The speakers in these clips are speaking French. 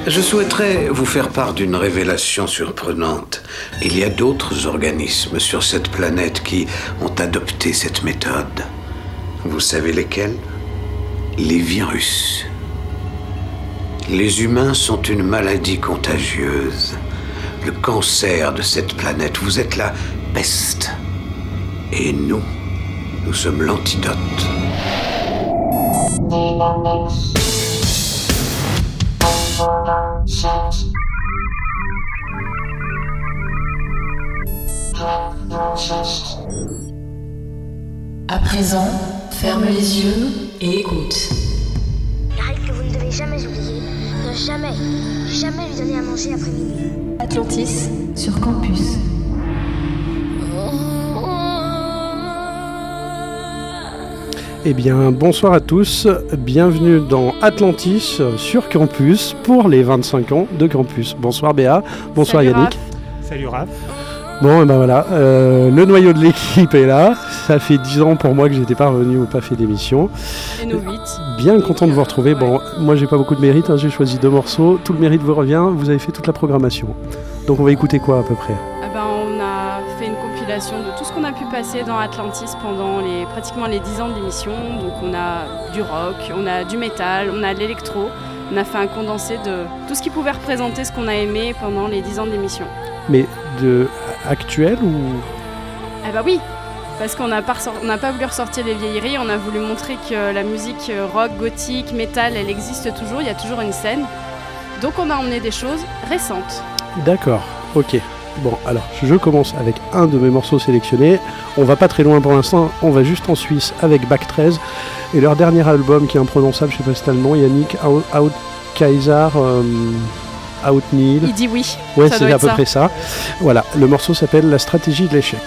Je souhaiterais vous faire part d'une révélation surprenante. Il y a d'autres organismes sur cette planète qui ont adopté cette méthode. Vous savez lesquels ? Les virus. Les humains sont une maladie contagieuse. Le cancer de cette planète. Vous êtes la peste. Et nous sommes l'antidote. À présent, ferme les yeux et écoute. La règle que vous ne devez jamais oublier, ne jamais lui donner à manger après minuit. Atlantis sur campus. Eh bien, bonsoir à tous, bienvenue dans Atlantis sur Campus pour les 25 ans de Campus. Bonsoir Béa, bonsoir Salut Yannick. Raph. Salut Raph. Bon, et ben voilà, le noyau de l'équipe est là. Ça fait 10 ans pour moi que j'étais pas revenu ou pas fait d'émission. Et nous 8. Bien content de vous retrouver. Ouais. Bon, moi j'ai pas beaucoup de mérite, j'ai choisi 2 morceaux. Tout le mérite vous revient, vous avez fait toute la programmation. Donc on va écouter quoi à peu près ? On a fait une compilation de tout ce qu'on a pu passer dans Atlantis pendant pratiquement les 10 ans de l'émission. Donc on a du rock, on a du métal, on a de l'électro. On a fait un condensé de tout ce qui pouvait représenter ce qu'on a aimé pendant les 10 ans de l'émission. Mais de actuel ou... Oui, parce qu'on n'a pas voulu ressortir les vieilleries, on a voulu montrer que la musique rock, gothique, métal, elle existe toujours, il y a toujours une scène. Donc on a emmené des choses récentes. D'accord, ok. Bon, alors, je commence avec un de mes morceaux sélectionnés. On va pas très loin pour l'instant, on va juste en Suisse avec Back 13 et leur dernier album qui est imprononçable, je sais pas si t'as le nom, Yannick, Out Kaiser, Out Nil. Il dit oui. Ouais, ça c'est doit à être peu ça. près ça. Voilà, le morceau s'appelle La stratégie de l'échec.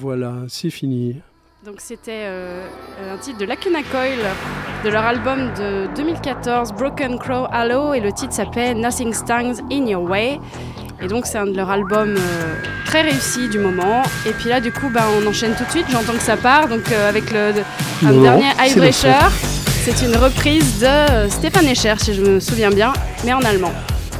Voilà, c'est fini. Donc c'était un titre de Lacuna Coil, de leur album de 2014, Broken Crow Halo, et le titre s'appelle Nothing Stands in Your Way. Et donc c'est un de leurs albums très réussis du moment. Et puis là du coup on enchaîne tout de suite, j'entends que ça part, donc avec un dernier Eyebreaker. C'est une reprise de Stefan Escher, si je me souviens bien, mais en allemand.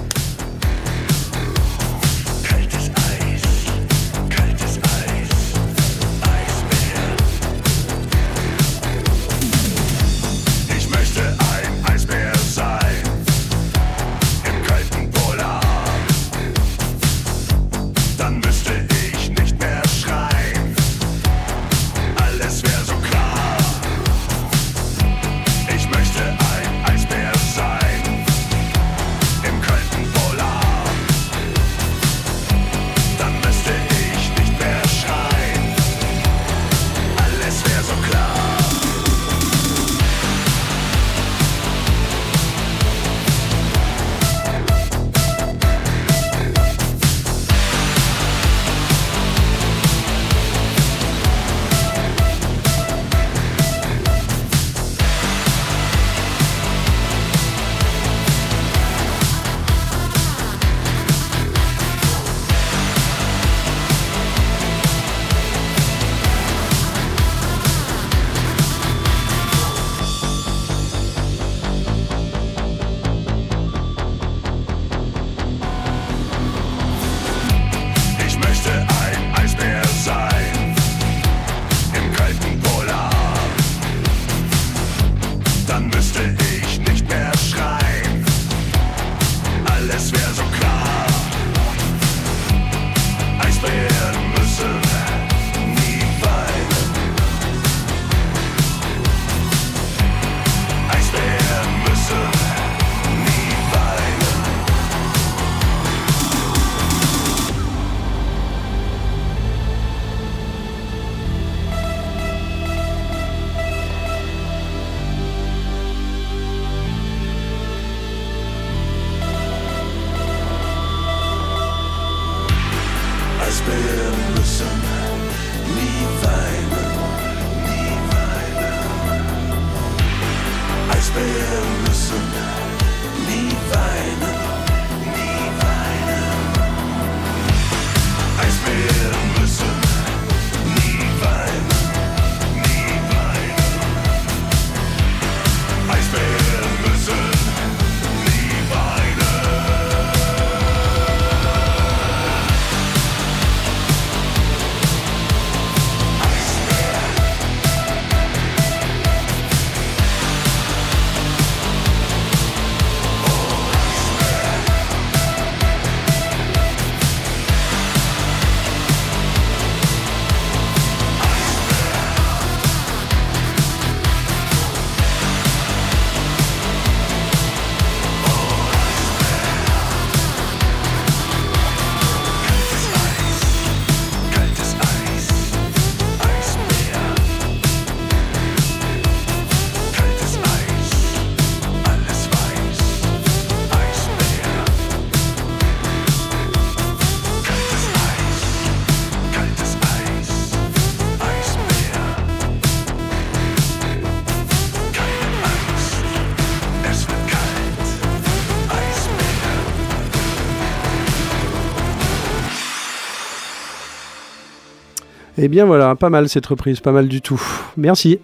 Eh bien voilà, pas mal cette reprise, pas mal du tout. Merci.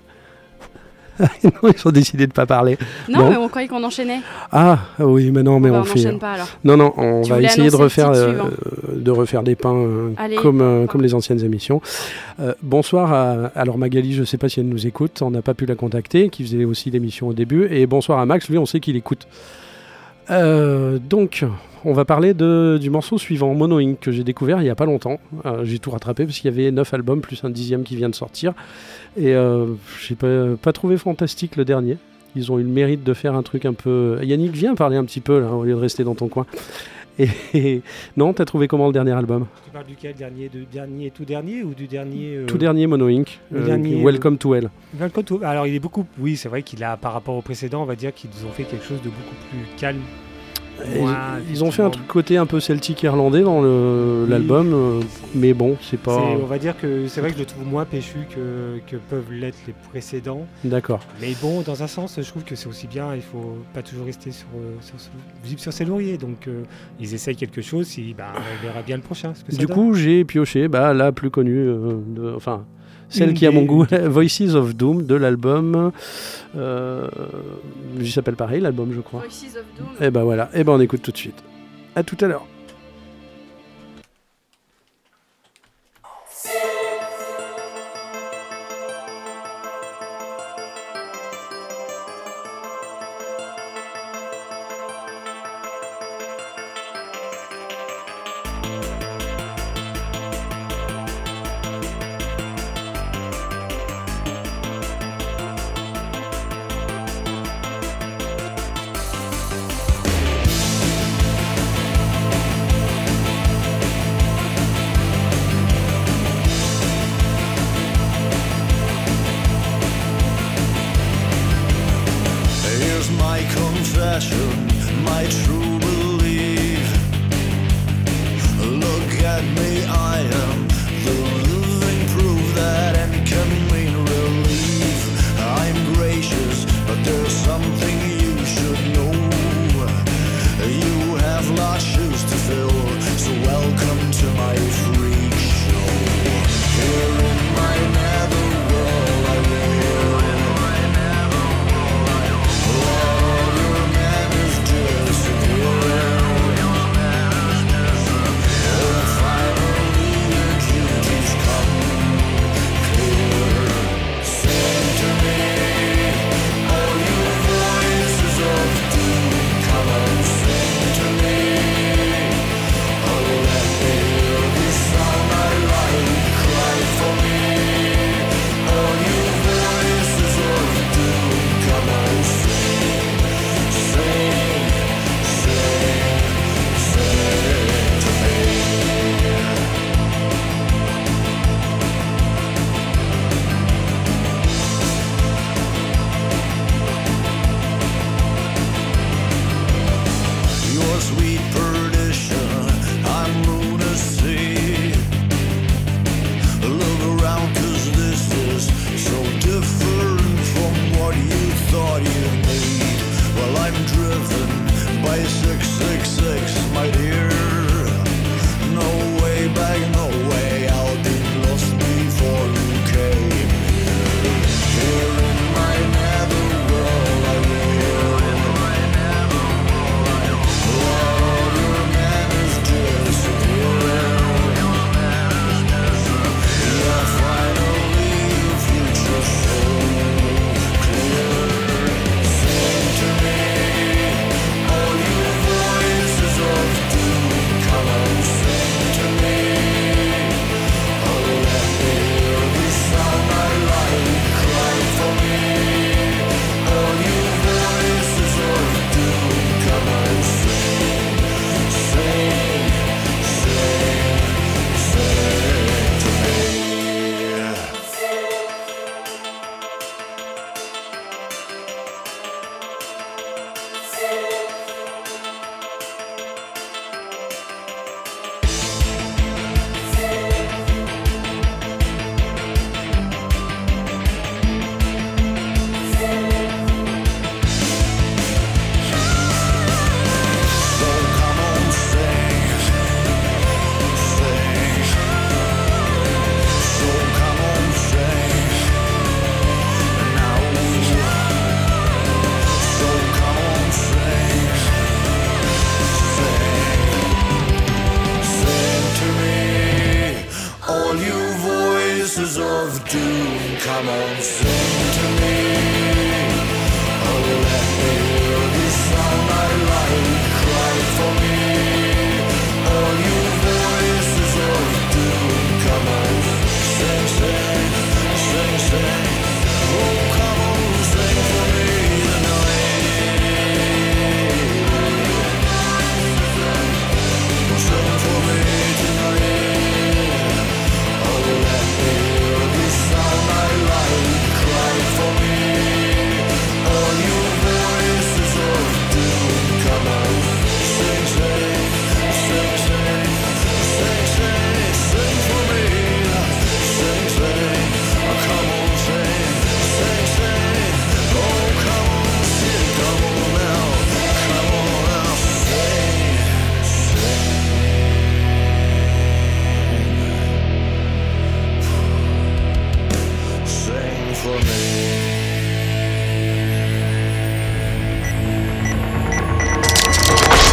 Non, ils ont décidé de ne pas parler. Non, bon. Mais on croyait qu'on enchaînait. Ah oui, mais non, mais on fait. N'enchaîne pas alors. Non, on va essayer de refaire des pains comme les anciennes émissions. Bonsoir alors Magali, je ne sais pas si elle nous écoute, on n'a pas pu la contacter, qui faisait aussi l'émission au début. Et bonsoir à Max, lui on sait qu'il écoute. Donc, on va parler du morceau suivant, Mono Inc, que j'ai découvert il n'y a pas longtemps. J'ai tout rattrapé parce qu'il y avait 9 albums plus un 10e qui vient de sortir. Et j'ai pas trouvé fantastique le dernier. Ils ont eu le mérite de faire un truc un peu... Yannick, viens parler un petit peu là, au lieu de rester dans ton coin. Et non, t'as trouvé comment le dernier album ? Tu parles duquel, dernier tout dernier ou du dernier Tout dernier Mono Inc. Welcome to Hell. Welcome to... Alors il est beaucoup... Oui, c'est vrai qu'il a, par rapport au précédent, on va dire qu'ils ont fait quelque chose de beaucoup plus calme. Ils ont fait un truc côté un peu celtique irlandais dans l'album, mais bon, c'est pas... On va dire que c'est vrai que je le trouve moins péchu que peuvent l'être les précédents. D'accord. Mais bon, dans un sens, je trouve que c'est aussi bien, il faut pas toujours rester sur ses lauriers. Donc ils essayent quelque chose, on verra bien le prochain. Du coup, j'ai pioché la plus connue, celle qui a mon goût, Voices of Doom de l'album. Il s'appelle pareil l'album, je crois. Voices of Doom. Et voilà, on écoute tout de suite. À tout à l'heure.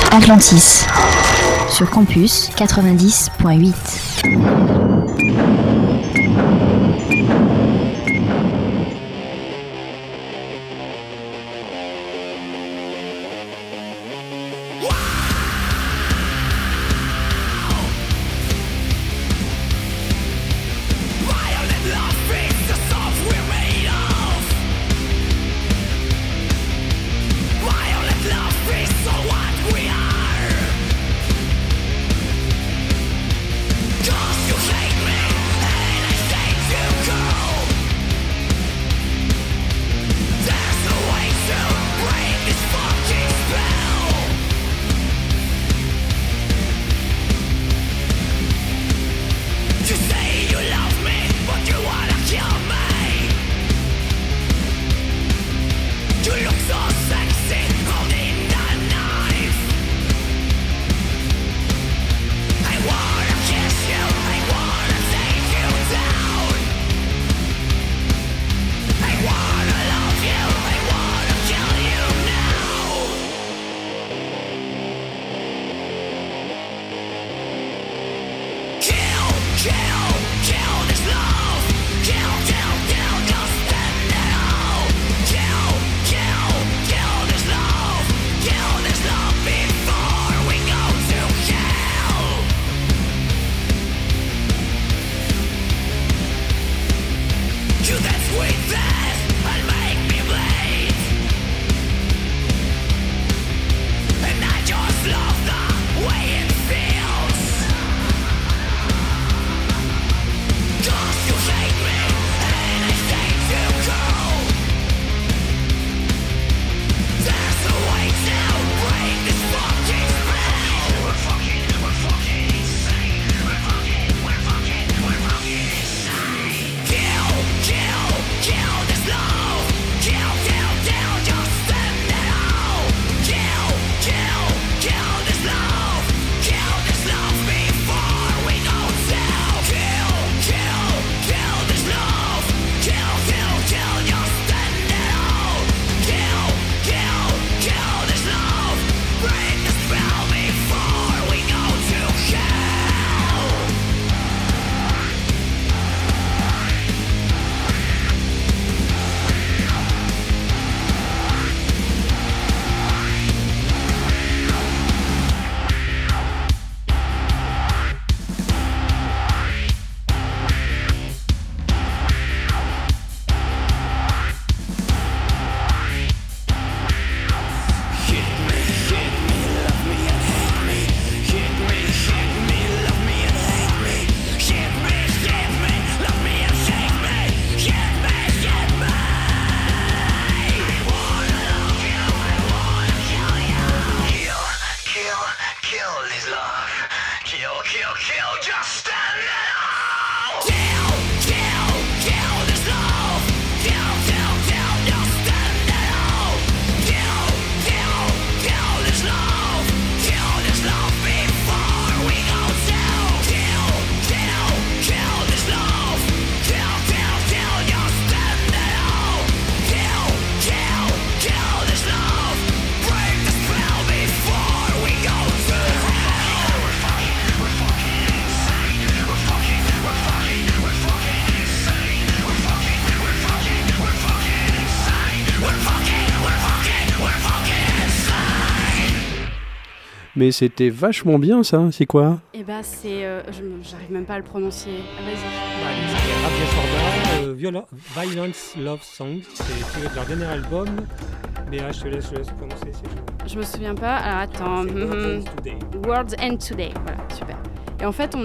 Atlantis sur Campus 90.8. Mais c'était vachement bien ça, c'est quoi? Eh ben c'est... j'arrive même pas à le prononcer. Ah, vas-y. Rabia Sorda, Violence Love Song, c'est tiré de leur dernier album. Mais je te laisse prononcer. Je me souviens pas. Alors attends. World's End Today. Voilà, super. Et en fait, on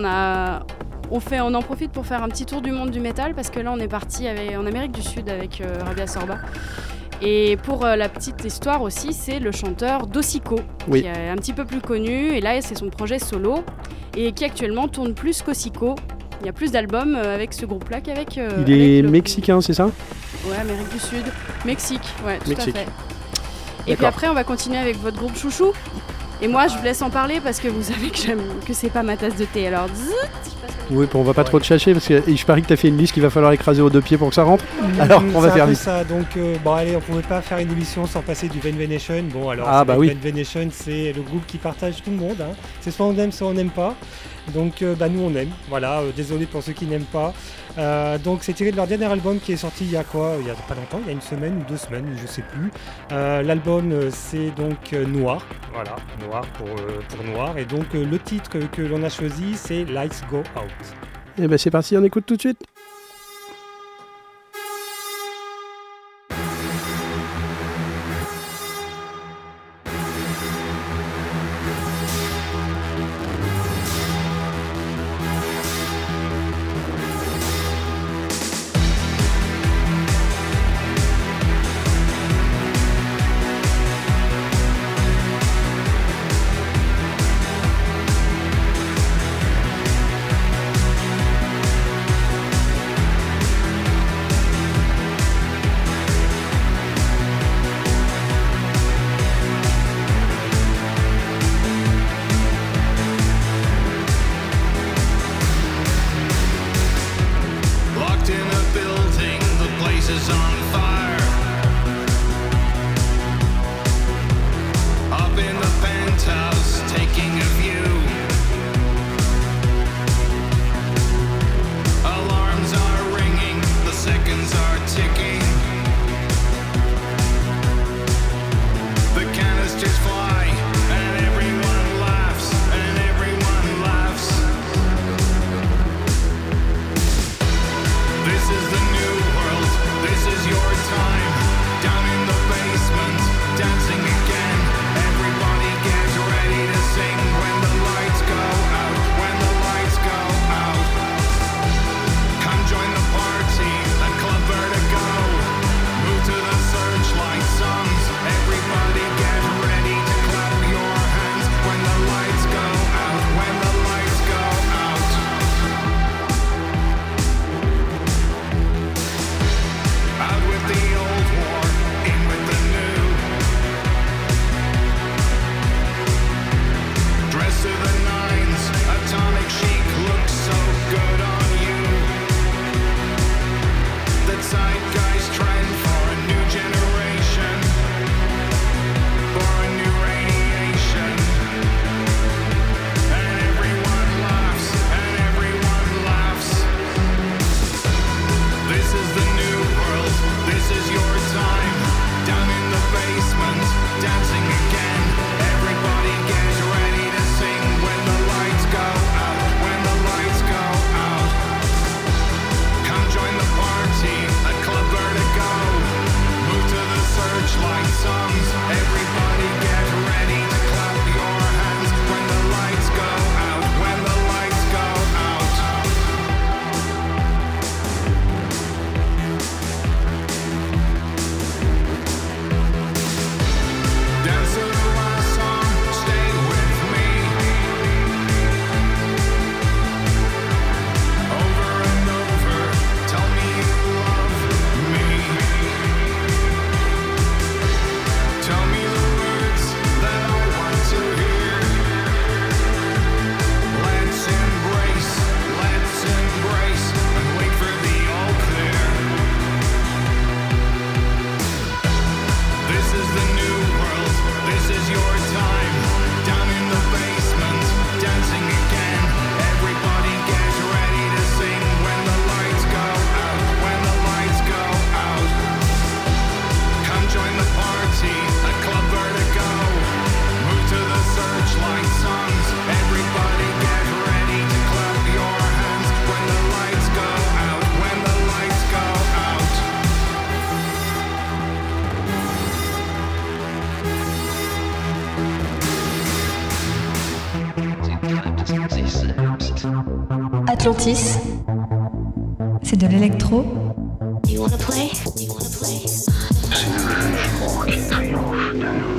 en profite pour faire un petit tour du monde du métal parce que là, on est parti en Amérique du Sud avec Rabia Sorda. Et pour la petite histoire aussi, c'est le chanteur Dosico, qui est un petit peu plus connu. Et là, c'est son projet solo et qui actuellement tourne plus qu'Osico. Il y a plus d'albums avec ce groupe-là qu'avec... Il est mexicain, c'est ça? Ouais, Amérique du Sud. Mexique, ouais, tout à fait. Et puis après, on va continuer avec votre groupe chouchou. Et moi, je vous laisse en parler parce que vous savez que c'est pas ma tasse de thé. Alors, oui, on va pas trop te chercher parce que je parie que t'as fait une liste qu'il va falloir écraser aux 2 pieds pour que ça rentre. Alors, on va faire vite. Ça. Donc, allez, on pouvait pas faire une émission sans passer du Venn Nation. Bon, alors, Venn Nation, c'est le groupe qui partage tout le monde. Hein. C'est soit on aime, soit on n'aime pas. Donc, nous, on aime. Voilà, désolé pour ceux qui n'aiment pas. Donc, c'est tiré de leur dernier album qui est sorti il y a pas longtemps, il y a 1 semaine ou 2 semaines, je sais plus. L'album, c'est donc Noir. Voilà, Noir pour Noir. Et donc, le titre que l'on a choisi, c'est Lights Go Out. Et ben c'est parti, on écoute tout de suite. Atlantis, c'est de l'électro. You wanna play? C'est le jugement qui triomphe de nous.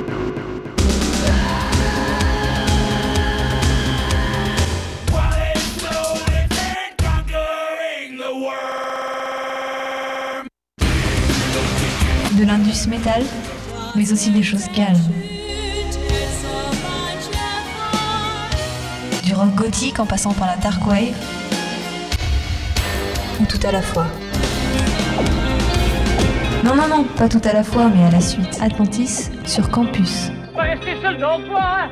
De l'indus metal, mais aussi des choses calmes. rock gothique en passant par la dark wave, ou tout à la fois. Non, pas tout à la fois, mais à la suite. Atlantis sur campus. Pas rester seul dans toi, hein.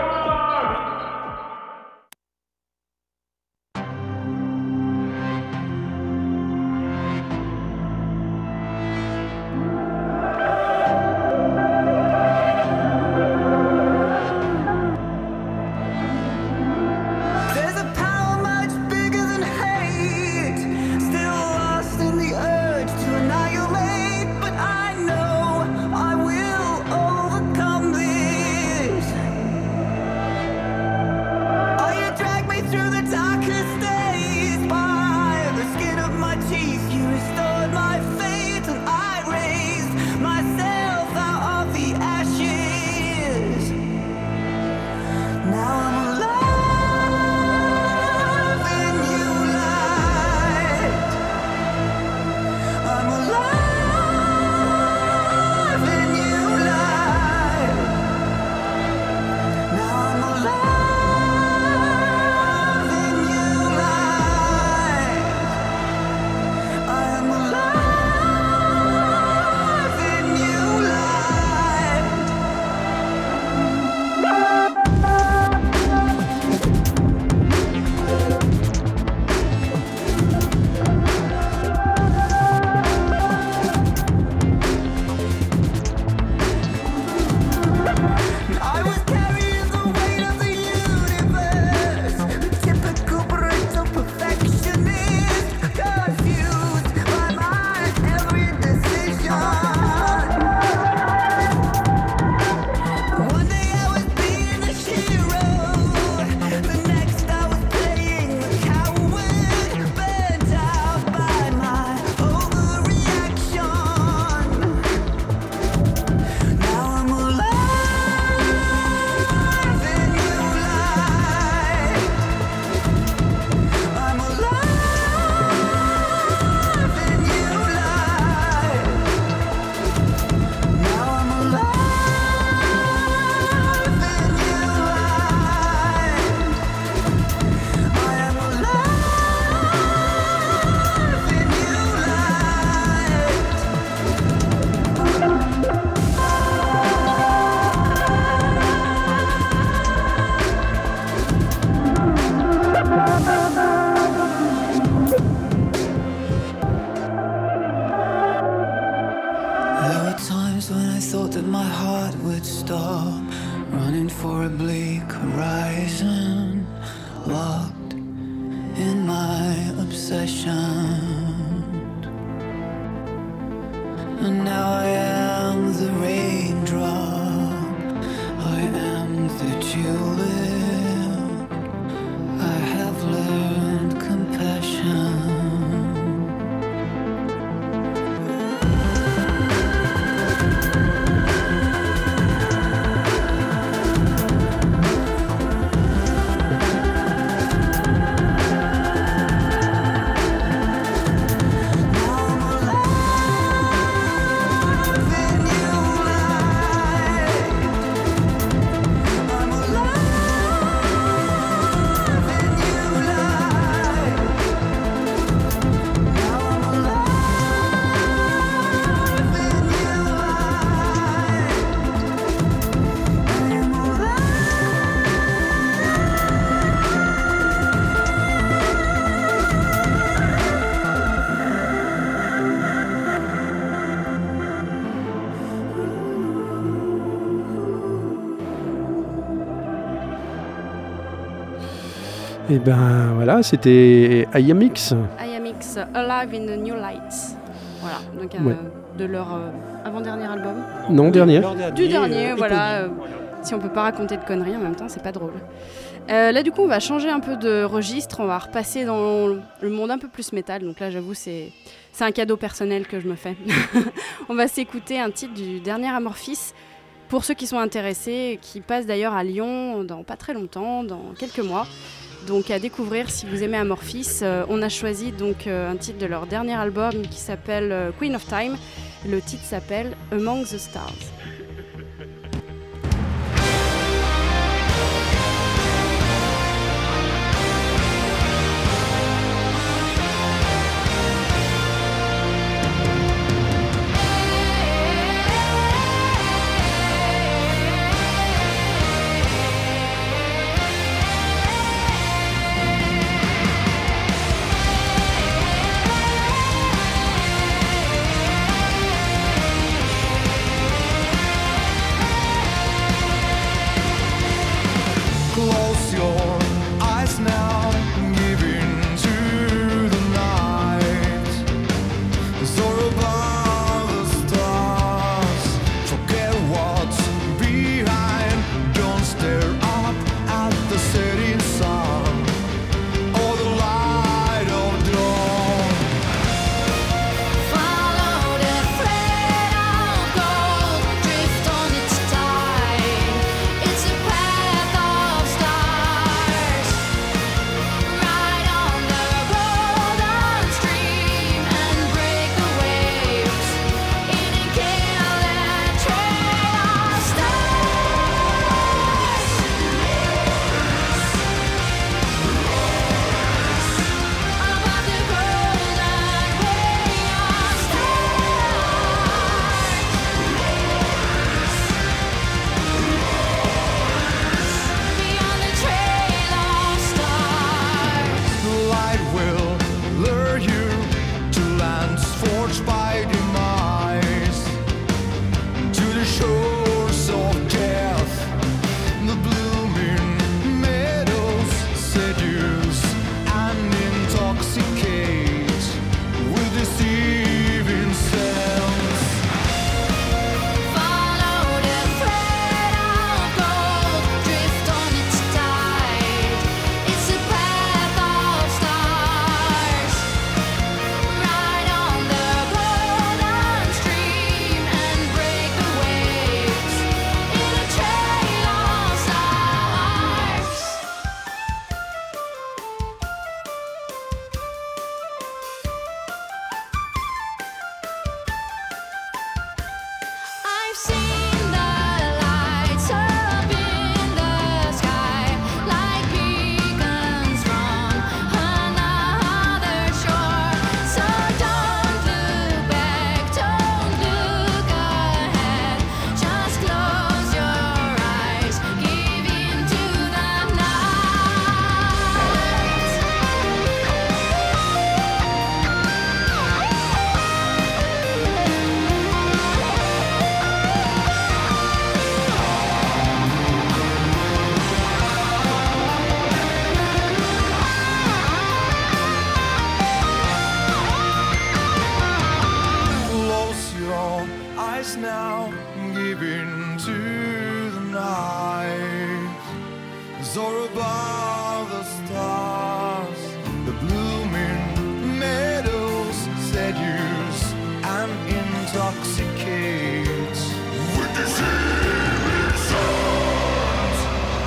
Et ben voilà, c'était IAMX. IAMX, Alive in the New Lights. Voilà, donc de leur avant-dernier album. Non, dernier. Du dernier, voilà. Si on peut pas raconter de conneries en même temps, c'est pas drôle. Là, du coup, on va changer un peu de registre. On va repasser dans le monde un peu plus métal. Donc là, j'avoue, c'est un cadeau personnel que je me fais. On va s'écouter un titre du dernier Amorphis. Pour ceux qui sont intéressés, qui passe d'ailleurs à Lyon dans pas très longtemps, dans quelques mois. Donc à découvrir si vous aimez Amorphis. On a choisi donc un titre de leur dernier album qui s'appelle Queen of Time. Le titre s'appelle Among the Stars. soar above the stars. The blooming meadows seduce and intoxicate with the searing sounds.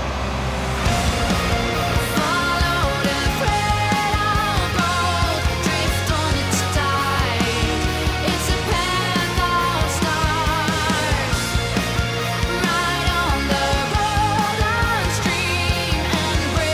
Follow the thread of gold, drift on its tide. It's a path of stars. Ride on the golden stream and break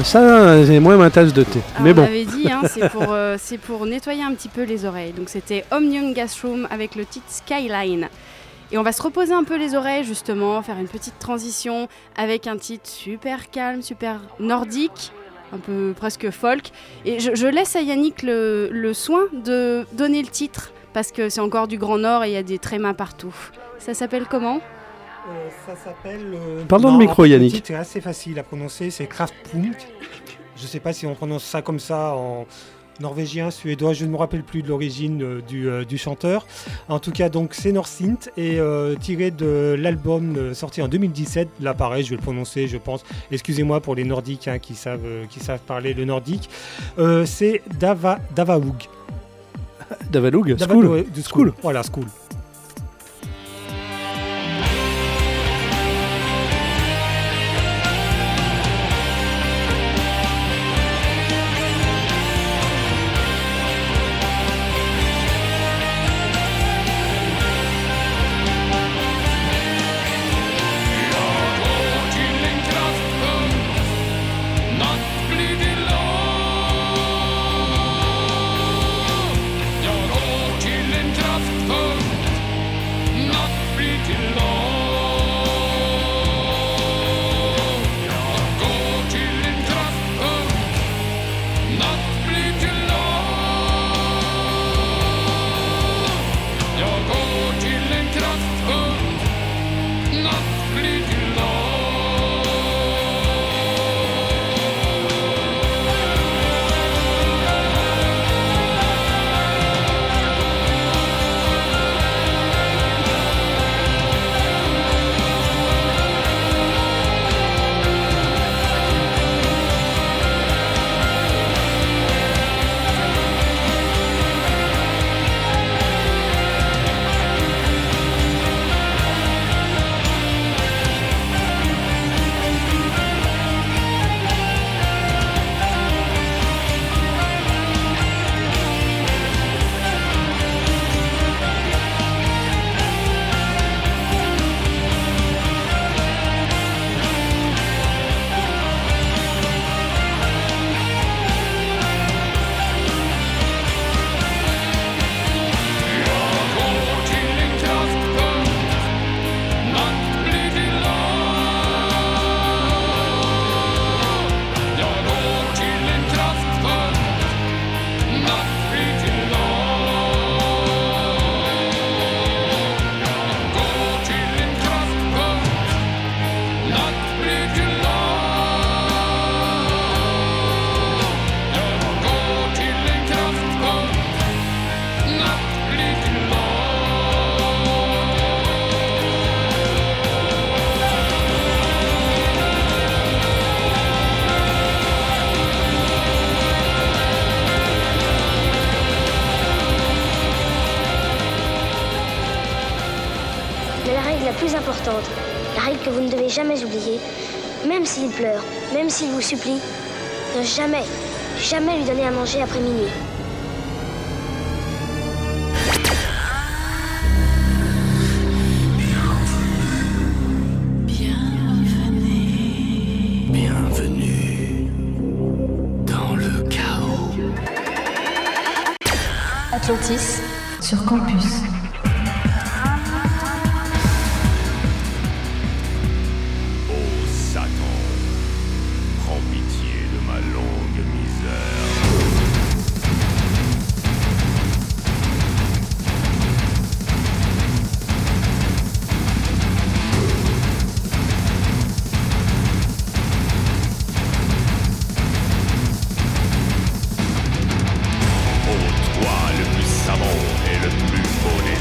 ça, c'est moins ma tasse de thé. Alors, mais bon. On avait dit, hein, c'est pour nettoyer un petit peu les oreilles. Donc c'était Omnium Gasroom avec le titre Skyline. Et on va se reposer un peu les oreilles justement, faire une petite transition avec un titre super calme, super nordique, un peu presque folk. Et je laisse à Yannick le soin de donner le titre, parce que c'est encore du Grand Nord et il y a des trémas partout. Ça s'appelle comment ? Ça s'appelle... Parle dans le micro, Yannick. Le titre est assez facile à prononcer, c'est Kraftpunkt. Je ne sais pas si on prononce ça comme ça en norvégien, suédois, je ne me rappelle plus de l'origine du chanteur. En tout cas, donc c'est Northsynth et tiré de l'album sorti en 2017. Là, pareil, je vais le prononcer, je pense. Excusez-moi pour les nordiques qui savent parler le nordique. C'est Davahug. Davahug, School. Voilà, School. La règle que vous ne devez jamais oublier, même s'il pleure, même s'il vous supplie, ne jamais, jamais lui donner à manger après minuit. Bienvenue dans le chaos. Atlantis sur Campus. Toi le plus savant et le plus beau des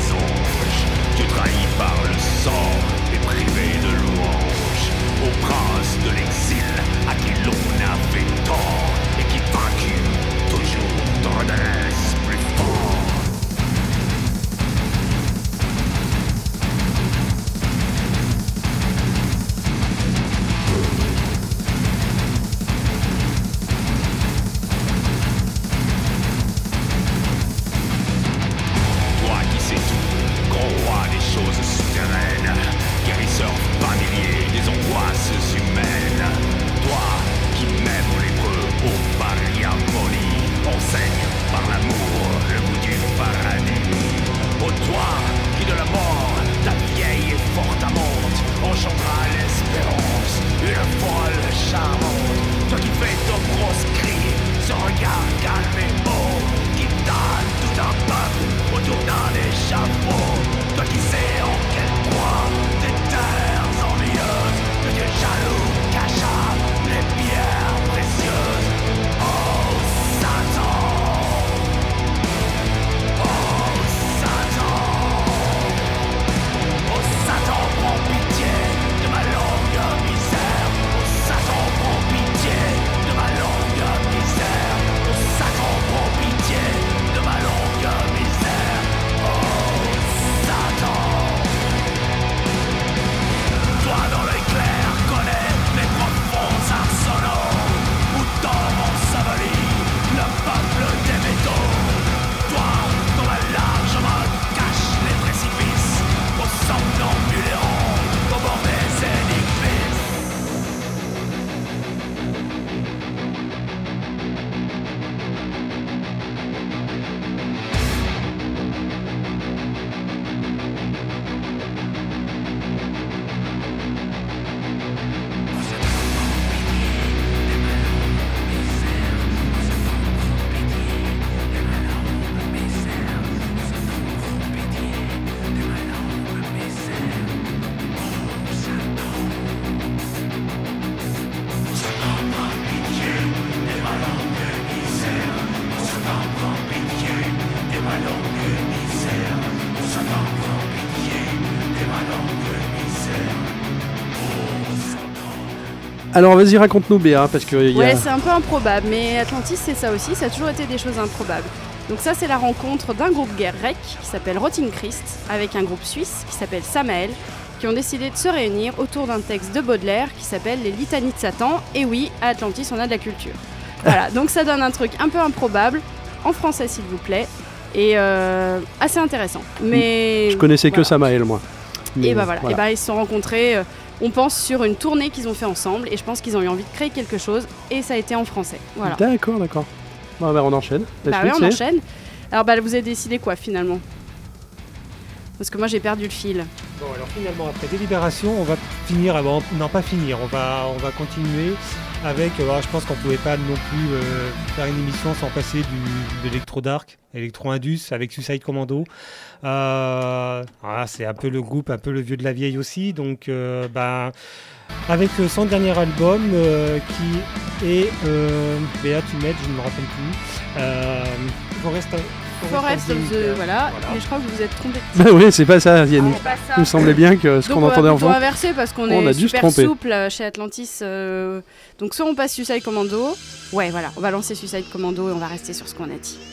Alors vas-y, raconte-nous Béa, parce que... Ouais, c'est un peu improbable, mais Atlantis c'est ça aussi, ça a toujours été des choses improbables. Donc ça c'est la rencontre d'un groupe grec qui s'appelle Rotting Christ, avec un groupe suisse qui s'appelle Samael, qui ont décidé de se réunir autour d'un texte de Baudelaire qui s'appelle Les Litanies de Satan. Et oui, à Atlantis on a de la culture. Voilà, donc ça donne un truc un peu improbable, en français s'il vous plaît, et assez intéressant. Mais je connaissais voilà. que Samael moi. Et bah voilà, et bah ils se sont rencontrés, on pense sur une tournée qu'ils ont fait ensemble, et je pense qu'ils ont eu envie de créer quelque chose, et ça a été en français. Voilà. D'accord. Bah, on enchaîne. Oui, on enchaîne. Alors vous avez décidé quoi finalement? Parce que moi j'ai perdu le fil. Bon, alors finalement, après délibération, on va finir, pas finir, on va continuer avec, je pense qu'on ne pouvait pas non plus faire une émission sans passer de l'électro dark, électro indus avec Suicide Commando. C'est un peu le groupe, un peu le vieux de la vieille aussi, donc avec son dernier album qui est, Béa tu m'aides, je ne me rappelle plus, Forest of the... Voilà, mais je crois que vous vous êtes trompé. Bah oui, c'est pas ça, Yannick. Il me semblait bien que ce qu'on entendait en fond. On va inverser parce qu'on est super souple chez Atlantis. Donc soit on passe Suicide Commando. Ouais, voilà, on va lancer Suicide Commando et on va rester sur ce qu'on a dit.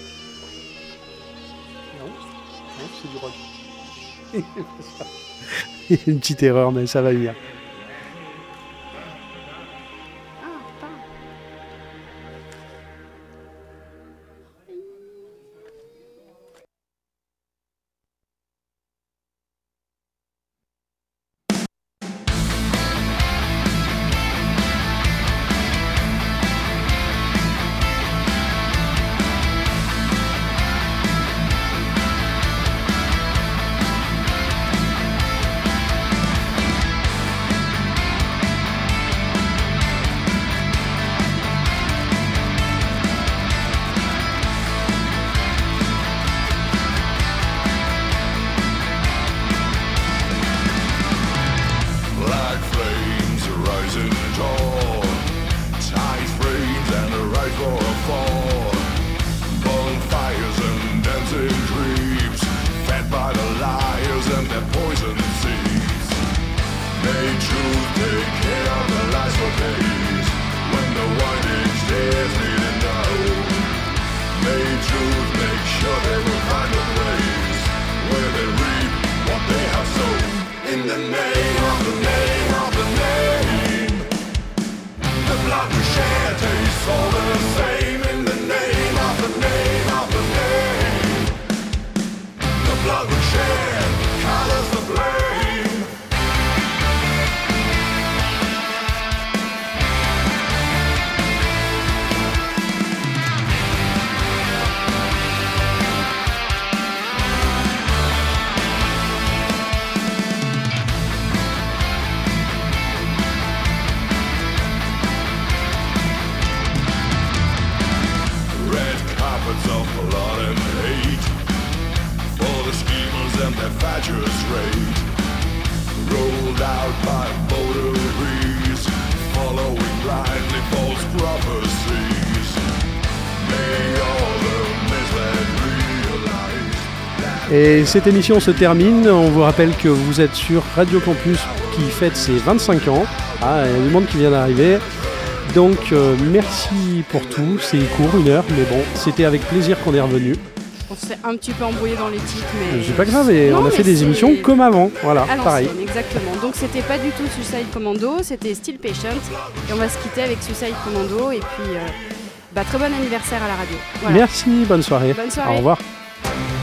Non, c'est du rock. Une petite erreur, mais ça va venir. Et cette émission se termine. On vous rappelle que vous êtes sur Radio Campus qui fête ses 25 ans. Ah, il y a du monde qui vient d'arriver. Donc merci pour tout. C'est court, 1 heure, mais bon, c'était avec plaisir qu'on est revenu. On s'est un petit peu embrouillé dans les titres, mais... C'est pas grave, et on a fait des émissions comme avant. Voilà, pareil. Exactement. Donc c'était pas du tout Suicide Commando, c'était Still Patient. Et on va se quitter avec Suicide Commando. Et puis, très bon anniversaire à la radio. Voilà. Merci, bonne soirée. Bonne soirée. Au revoir.